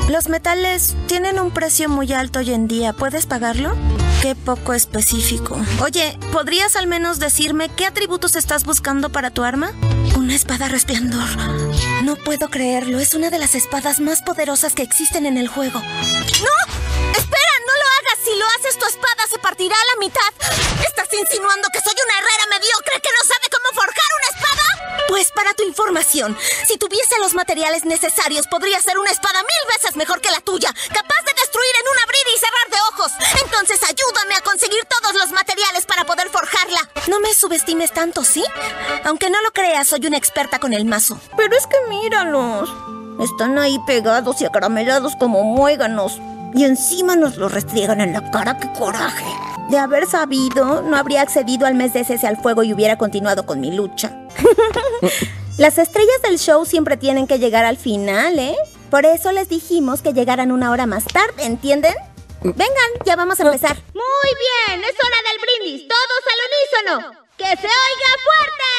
Los metales tienen un precio muy alto hoy en día. ¿Puedes pagarlo? Qué poco específico. Oye, ¿podrías al menos decirme qué atributos estás buscando para tu arma? Una espada resplandor. No puedo creerlo. Es una de las espadas más poderosas que existen en el juego. ¡No! ¡Espera! ¡No lo hagas! Si lo haces, tu espada se partirá a la mitad. ¿Estás insinuando que soy una herrera mediocre que no sabe cómo forjar una espada? Pues para tu información, si tuviese los materiales necesarios, podría ser una espada 1000 veces mejor que la tuya, capaz de destruir en un abrir y cerrar de ojos. Entonces ayúdame a conseguir todos los materiales para poder forjarla. No me subestimes tanto, ¿sí? Aunque no lo creas, soy una experta con el mazo. Pero es que míralos. Están ahí pegados y acaramelados como muéganos. Y encima nos lo restriegan en la cara. ¡Qué coraje! De haber sabido, no habría accedido al mes de cese al fuego y hubiera continuado con mi lucha. Las estrellas del show siempre tienen que llegar al final, ¿eh? Por eso les dijimos que llegaran una hora más tarde, ¿entienden? Vengan, ya vamos a empezar. Muy bien, es hora del brindis. Todos al unísono. ¡Que se oiga fuerte!